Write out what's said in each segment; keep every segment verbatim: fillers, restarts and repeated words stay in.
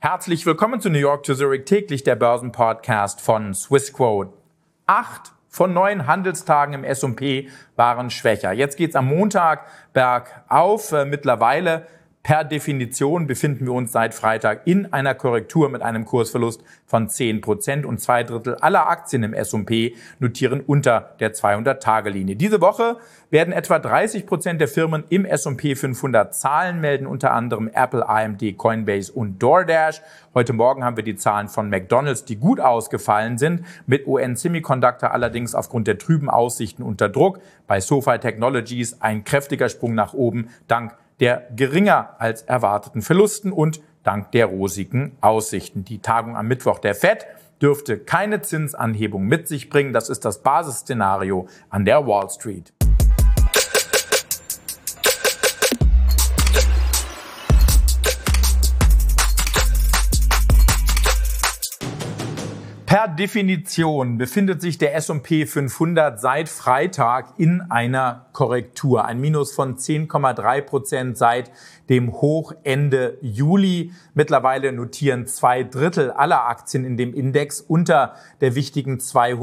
Herzlich willkommen zu New York to Zurich, täglich der Börsenpodcast von Swissquote. Acht von neun Handelstagen im S und P waren schwächer. Jetzt geht's am Montag bergauf. Äh, mittlerweile per Definition befinden wir uns seit Freitag in einer Korrektur mit einem Kursverlust von zehn Prozent und zwei Drittel aller Aktien im S und P notieren unter der zweihundert-Tage-Linie. Diese Woche werden etwa dreißig Prozent der Firmen im S und P fünfhundert Zahlen melden, unter anderem Apple, A M D, Coinbase und DoorDash. Heute Morgen haben wir die Zahlen von McDonald's, die gut ausgefallen sind, mit O N Semiconductor allerdings aufgrund der trüben Aussichten unter Druck. Bei SoFi Technologies ein kräftiger Sprung nach oben dank der geringer als erwarteten Verlusten und dank der rosigen Aussichten. Die Tagung am Mittwoch der Fed dürfte keine Zinsanhebung mit sich bringen. Das ist das Basisszenario an der Wall Street. Per Definition befindet sich der S und P fünfhundert seit Freitag in einer Korrektur. Ein Minus von zehn Komma drei Prozent seit dem Hoch Ende Juli. Mittlerweile notieren zwei Drittel aller Aktien in dem Index unter der wichtigen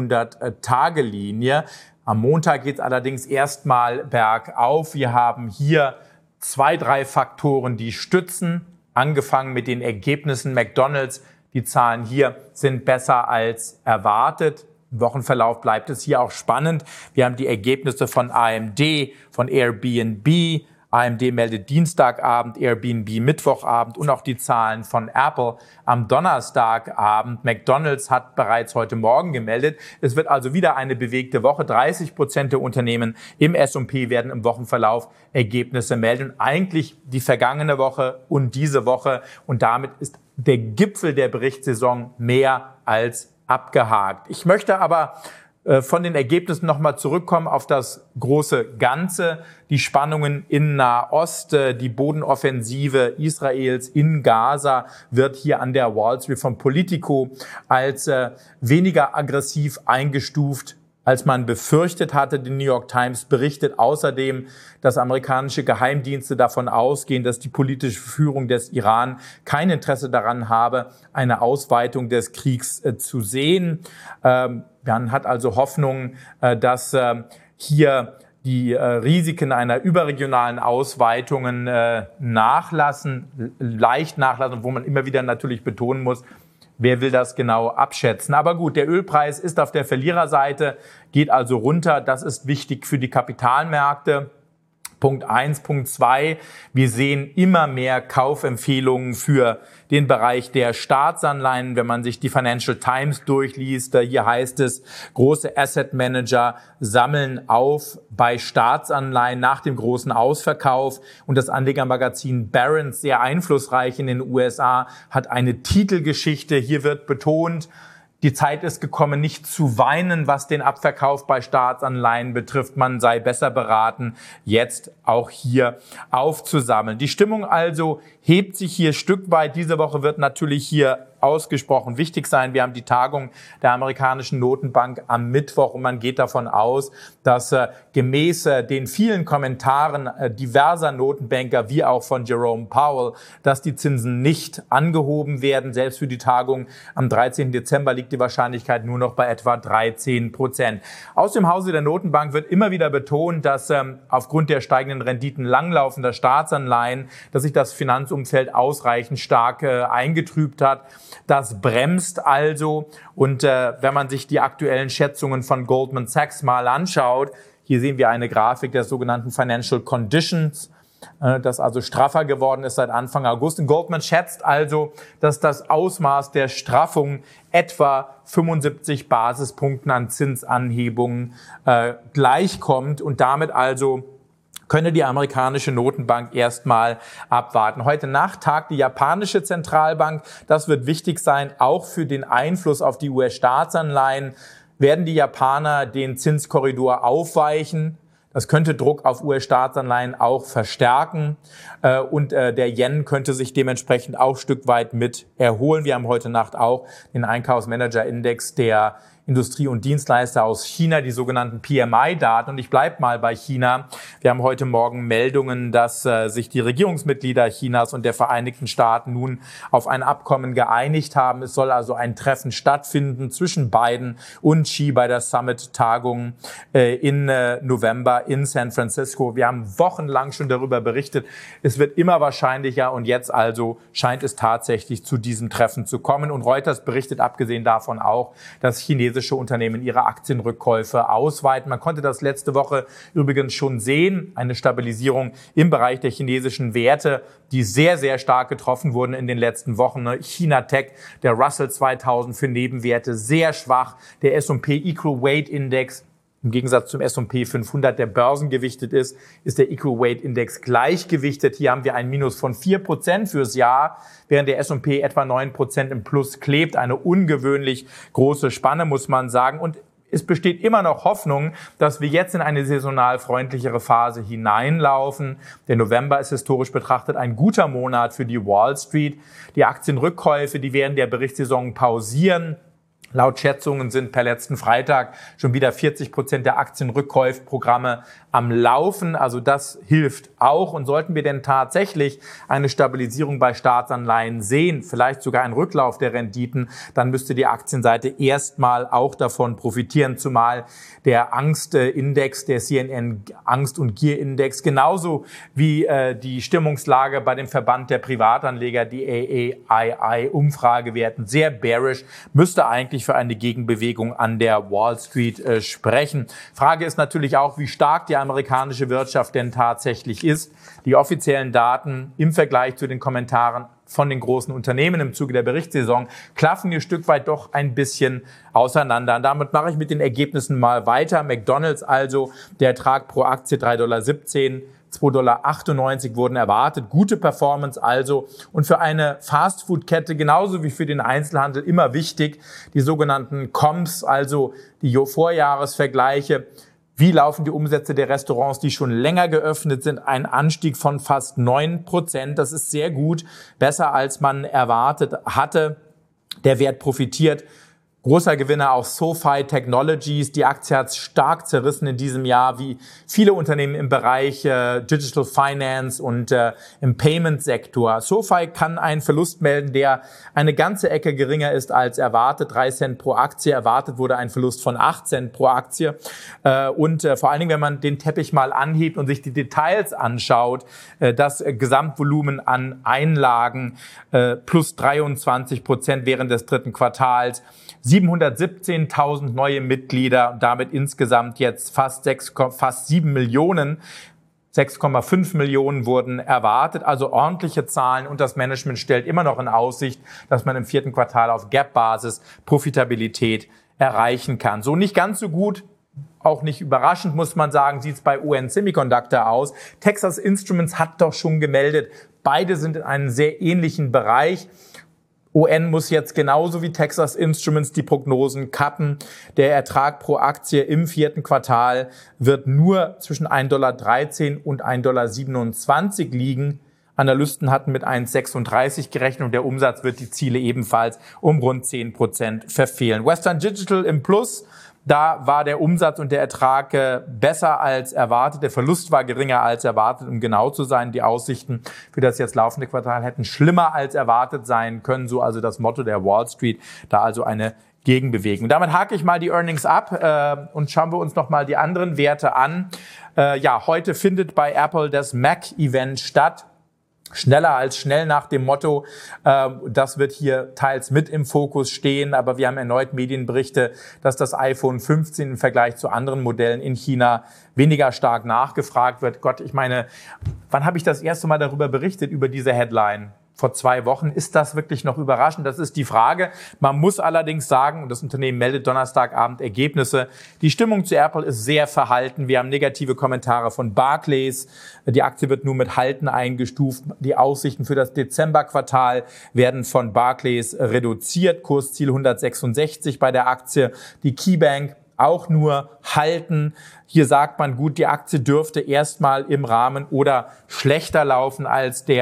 zweihundert-Tage-Linie. Am Montag geht es allerdings erstmal bergauf. Wir haben hier zwei, drei Faktoren, die stützen. Angefangen mit den Ergebnissen McDonald's. Die Zahlen hier sind besser als erwartet. Im Wochenverlauf bleibt es hier auch spannend. Wir haben die Ergebnisse von A M D, von Airbnb. A M D meldet Dienstagabend, Airbnb Mittwochabend und auch die Zahlen von Apple am Donnerstagabend. McDonald's hat bereits heute Morgen gemeldet. Es wird also wieder eine bewegte Woche. dreißig Prozent der Unternehmen im S und P werden im Wochenverlauf Ergebnisse melden. Eigentlich die vergangene Woche und diese Woche. Und damit ist der Gipfel der Berichtssaison mehr als abgehakt. Ich möchte aber äh, von den Ergebnissen nochmal zurückkommen auf das große Ganze. Die Spannungen in Nahost, äh, die Bodenoffensive Israels in Gaza wird hier an der Wall Street von Politico als äh, weniger aggressiv eingestuft, als man befürchtet hatte. Die New York Times berichtet außerdem, dass amerikanische Geheimdienste davon ausgehen, dass die politische Führung des Iran kein Interesse daran habe, eine Ausweitung des Kriegs äh, zu sehen. Ähm, man hat also Hoffnung, äh, dass äh, hier die äh, Risiken einer überregionalen Ausweitung äh, nachlassen, leicht nachlassen, wo man immer wieder natürlich betonen muss, wer will das genau abschätzen? Aber gut, der Ölpreis ist auf der Verliererseite, geht also runter. Das ist wichtig für die Kapitalmärkte. Punkt eins. Punkt zwei. Wir sehen immer mehr Kaufempfehlungen für den Bereich der Staatsanleihen. Wenn man sich die Financial Times durchliest, hier heißt es, große Asset Manager sammeln auf bei Staatsanleihen nach dem großen Ausverkauf. Und das Anlegermagazin Barron's, sehr einflussreich in den U S A, hat eine Titelgeschichte. Hier wird betont, die Zeit ist gekommen, nicht zu weinen, was den Abverkauf bei Staatsanleihen betrifft. Man sei besser beraten, jetzt auch hier aufzusammeln. Die Stimmung also hebt sich hier Stück weit. Diese Woche wird natürlich hier ausgesprochen wichtig sein. Wir haben die Tagung der amerikanischen Notenbank am Mittwoch und man geht davon aus, dass äh, gemäß äh, den vielen Kommentaren äh, diverser Notenbanker wie auch von Jerome Powell, dass die Zinsen nicht angehoben werden. Selbst für die Tagung am dreizehnten Dezember liegt die Wahrscheinlichkeit nur noch bei etwa dreizehn Prozent. Aus dem Hause der Notenbank wird immer wieder betont, dass ähm, aufgrund der steigenden Renditen langlaufender Staatsanleihen, dass sich das Finanzumfeld ausreichend stark äh, eingetrübt hat. Das bremst also und äh, wenn man sich die aktuellen Schätzungen von Goldman Sachs mal anschaut, hier sehen wir eine Grafik der sogenannten Financial Conditions, äh, das also straffer geworden ist seit Anfang August. Und Goldman schätzt also, dass das Ausmaß der Straffung etwa fünfundsiebzig Basispunkten an Zinsanhebungen äh, gleichkommt und damit also könne die amerikanische Notenbank erstmal abwarten. Heute Nacht tagt die japanische Zentralbank. Das wird wichtig sein, auch für den Einfluss auf die U S-Staatsanleihen. Werden die Japaner den Zinskorridor aufweichen? Das könnte Druck auf U S-Staatsanleihen auch verstärken. Und der Yen könnte sich dementsprechend auch ein Stück weit mit erholen. Wir haben heute Nacht auch den Einkaufsmanager-Index, der Industrie- und Dienstleister aus China, die sogenannten P M I-Daten. Und ich bleibe mal bei China. Wir haben heute Morgen Meldungen, dass äh, sich die Regierungsmitglieder Chinas und der Vereinigten Staaten nun auf ein Abkommen geeinigt haben. Es soll also ein Treffen stattfinden zwischen Biden und Xi bei der Summit-Tagung äh, in äh, November in San Francisco. Wir haben wochenlang schon darüber berichtet. Es wird immer wahrscheinlicher und jetzt also scheint es tatsächlich zu diesem Treffen zu kommen. Und Reuters berichtet abgesehen davon auch, dass chinesische Unternehmen ihre Aktienrückkäufe ausweiten. Man konnte das letzte Woche übrigens schon sehen, eine Stabilisierung im Bereich der chinesischen Werte, die sehr, sehr stark getroffen wurden in den letzten Wochen. China Tech, der Russell zweitausend für Nebenwerte sehr schwach, der S und P Equal Weight Index im Gegensatz zum S und P fünfhundert, der börsengewichtet ist, ist der Equal Weight Index gleichgewichtet. Hier haben wir ein Minus von vier Prozent fürs Jahr, während der S und P etwa neun Prozent im Plus klebt. Eine ungewöhnlich große Spanne, muss man sagen. Und es besteht immer noch Hoffnung, dass wir jetzt in eine saisonal freundlichere Phase hineinlaufen. Der November ist historisch betrachtet ein guter Monat für die Wall Street. Die Aktienrückkäufe, die während der Berichtssaison pausieren. Laut Schätzungen sind per letzten Freitag schon wieder vierzig Prozent der Aktienrückkaufprogramme am Laufen. Also das hilft auch. Und sollten wir denn tatsächlich eine Stabilisierung bei Staatsanleihen sehen, vielleicht sogar einen Rücklauf der Renditen, dann müsste die Aktienseite erstmal auch davon profitieren, zumal der Angstindex, der C N N Angst- und Gierindex, genauso wie äh, die Stimmungslage bei dem Verband der Privatanleger, die A A I-Umfragewerten, sehr bearish, müsste eigentlich für eine Gegenbewegung an der Wall Street äh, sprechen. Frage ist natürlich auch, wie stark die amerikanische Wirtschaft denn tatsächlich ist. Die offiziellen Daten im Vergleich zu den Kommentaren von den großen Unternehmen im Zuge der Berichtssaison klaffen hier ein Stück weit doch ein bisschen auseinander. Und damit mache ich mit den Ergebnissen mal weiter. McDonald's also, der Ertrag pro Aktie drei Komma siebzehn Dollar. zwei Komma achtundneunzig Dollar wurden erwartet. Gute Performance also. Und für eine Fastfood-Kette genauso wie für den Einzelhandel immer wichtig, die sogenannten Comps, also die Vorjahresvergleiche. Wie laufen die Umsätze der Restaurants, die schon länger geöffnet sind? Ein Anstieg von fast neun Prozent. Das ist sehr gut, besser als man erwartet hatte. Der Wert profitiert. Großer Gewinner auch SoFi Technologies. Die Aktie hat stark zerrissen in diesem Jahr, wie viele Unternehmen im Bereich äh, Digital Finance und äh, im Payment-Sektor. SoFi kann einen Verlust melden, der eine ganze Ecke geringer ist als erwartet. drei Cent pro Aktie. Erwartet wurde ein Verlust von acht Cent pro Aktie. Äh, und äh, vor allen Dingen, wenn man den Teppich mal anhebt und sich die Details anschaut, äh, das äh, Gesamtvolumen an Einlagen äh, plus dreiundzwanzig Prozent während des dritten Quartals. siebenhundertsiebzehntausend neue Mitglieder und damit insgesamt jetzt fast sechs, fast sieben Millionen. sechs Komma fünf Millionen wurden erwartet, also ordentliche Zahlen, und das Management stellt immer noch in Aussicht, dass man im vierten Quartal auf Gap-Basis Profitabilität erreichen kann. So nicht ganz so gut, auch nicht überraschend, muss man sagen, sieht es bei U N Semiconductor aus. Texas Instruments hat doch schon gemeldet, beide sind in einem sehr ähnlichen Bereich. U N muss jetzt genauso wie Texas Instruments die Prognosen cutten. Der Ertrag pro Aktie im vierten Quartal wird nur zwischen ein Komma dreizehn Dollar und ein Komma siebenundzwanzig Dollar liegen. Analysten hatten mit eins Komma sechsunddreißig gerechnet und der Umsatz wird die Ziele ebenfalls um rund zehn Prozent verfehlen. Western Digital im Plus. Da war der Umsatz und der Ertrag äh, besser als erwartet. Der Verlust war geringer als erwartet, um genau zu sein. Die Aussichten für das jetzt laufende Quartal hätten schlimmer als erwartet sein können. So also das Motto der Wall Street. Da also eine Gegenbewegung. Damit hake ich mal die Earnings ab äh, und schauen wir uns noch mal die anderen Werte an. Äh, ja, heute findet bei Apple das Mac-Event statt. Schneller als schnell nach dem Motto, äh, das wird hier teils mit im Fokus stehen, aber wir haben erneut Medienberichte, dass das iPhone fünfzehn im Vergleich zu anderen Modellen in China weniger stark nachgefragt wird. Gott, ich meine, wann habe ich das erste Mal darüber berichtet, über diese Headline? Vor zwei Wochen. Ist das wirklich noch überraschend? Das ist die Frage. Man muss allerdings sagen, und das Unternehmen meldet Donnerstagabend Ergebnisse, die Stimmung zu Apple ist sehr verhalten. Wir haben negative Kommentare von Barclays. Die Aktie wird nur mit Halten eingestuft. Die Aussichten für das Dezemberquartal werden von Barclays reduziert. Kursziel hundertsechsundsechzig bei der Aktie. Die KeyBank auch nur halten. Hier sagt man, gut, die Aktie dürfte erstmal im Rahmen oder schlechter laufen als der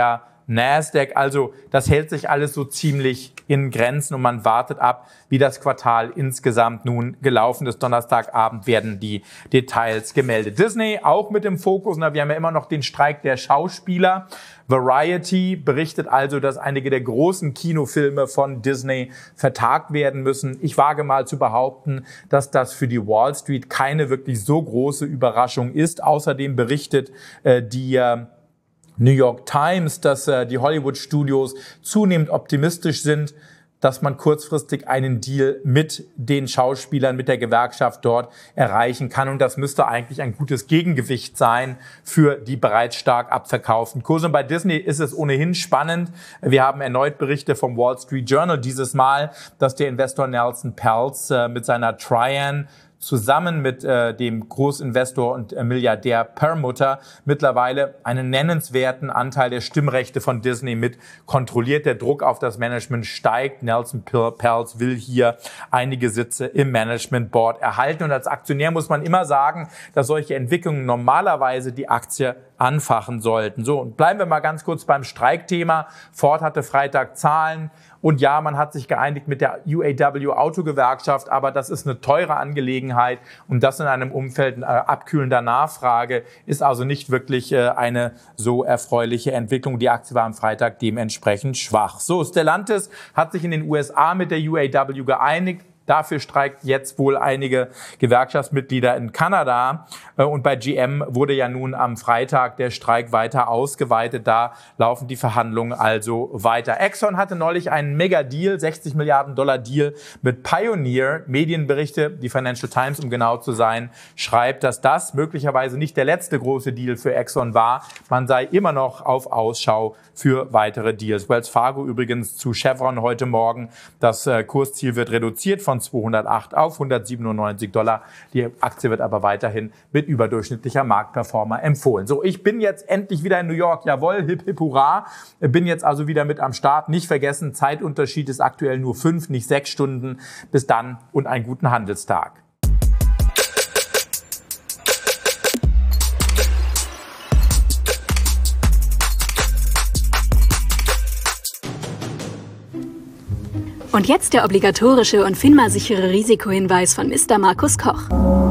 Nasdaq. Also das hält sich alles so ziemlich in Grenzen und man wartet ab, wie das Quartal insgesamt nun gelaufen ist. Donnerstagabend werden die Details gemeldet. Disney auch mit dem Fokus. Na, wir haben ja immer noch den Streik der Schauspieler. Variety berichtet also, dass einige der großen Kinofilme von Disney vertagt werden müssen. Ich wage mal zu behaupten, dass das für die Wall Street keine wirklich so große Überraschung ist. Außerdem berichtet äh, die äh, New York Times, dass äh, die Hollywood-Studios zunehmend optimistisch sind, dass man kurzfristig einen Deal mit den Schauspielern, mit der Gewerkschaft dort erreichen kann. Und das müsste eigentlich ein gutes Gegengewicht sein für die bereits stark abverkauften Kurse. Und bei Disney ist es ohnehin spannend. Wir haben erneut Berichte vom Wall Street Journal dieses Mal, dass der Investor Nelson Peltz äh, mit seiner Trian zusammen mit äh, dem Großinvestor und äh, Milliardär Perlmutter mittlerweile einen nennenswerten Anteil der Stimmrechte von Disney mit kontrolliert. Der Druck auf das Management steigt. Nelson Peltz will hier einige Sitze im Management Board erhalten. Und als Aktionär muss man immer sagen, dass solche Entwicklungen normalerweise die Aktie anfachen sollten. So, und bleiben wir mal ganz kurz beim Streikthema. Ford hatte Freitag Zahlen. Und ja, man hat sich geeinigt mit der U A W Autogewerkschaft, aber das ist eine teure Angelegenheit und das in einem Umfeld äh, abkühlender Nachfrage ist also nicht wirklich äh, eine so erfreuliche Entwicklung. Die Aktie war am Freitag dementsprechend schwach. So, Stellantis hat sich in den U S A mit der U A W geeinigt. Dafür streikt jetzt wohl einige Gewerkschaftsmitglieder in Kanada. Und bei G M wurde ja nun am Freitag der Streik weiter ausgeweitet. Da laufen die Verhandlungen also weiter. Exxon hatte neulich einen Mega-Deal, sechzig Milliarden Dollar Deal mit Pioneer. Medienberichte, die Financial Times, um genau zu sein, schreibt, dass das möglicherweise nicht der letzte große Deal für Exxon war. Man sei immer noch auf Ausschau für weitere Deals. Wells Fargo übrigens zu Chevron heute Morgen. Das Kursziel wird reduziert von zweihundertacht auf hundertsiebenundneunzig Dollar. Die Aktie wird aber weiterhin mit überdurchschnittlicher Marktperformer empfohlen. So, ich bin jetzt endlich wieder in New York. Jawohl, hip, hip, hurra. Bin jetzt also wieder mit am Start. Nicht vergessen, Zeitunterschied ist aktuell nur fünf, nicht sechs Stunden. Bis dann und einen guten Handelstag. Und jetzt der obligatorische und FINMA-sichere Risikohinweis von Mister Markus Koch.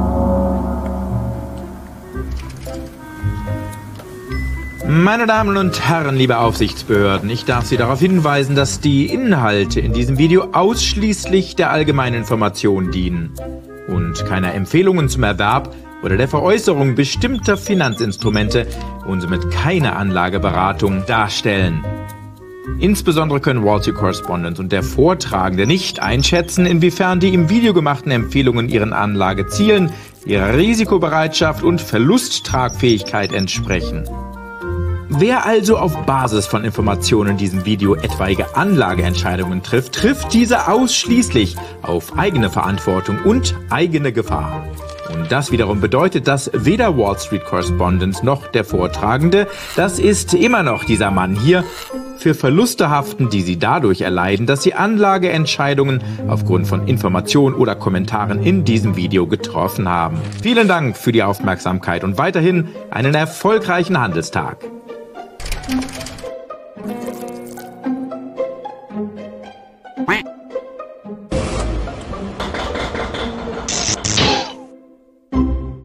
Meine Damen und Herren, liebe Aufsichtsbehörden, ich darf Sie darauf hinweisen, dass die Inhalte in diesem Video ausschließlich der allgemeinen Information dienen und keiner Empfehlungen zum Erwerb oder der Veräußerung bestimmter Finanzinstrumente und somit keine Anlageberatung darstellen. Insbesondere können Wall Street Correspondent und der Vortragende nicht einschätzen, inwiefern die im Video gemachten Empfehlungen ihren Anlagezielen, ihrer Risikobereitschaft und Verlusttragfähigkeit entsprechen. Wer also auf Basis von Informationen in diesem Video etwaige Anlageentscheidungen trifft, trifft diese ausschließlich auf eigene Verantwortung und eigene Gefahr. Und das wiederum bedeutet, dass weder Wall Street Correspondent noch der Vortragende, das ist immer noch dieser Mann hier, für Verluste haften, die sie dadurch erleiden, dass sie Anlageentscheidungen aufgrund von Informationen oder Kommentaren in diesem Video getroffen haben. Vielen Dank für die Aufmerksamkeit und weiterhin einen erfolgreichen Handelstag.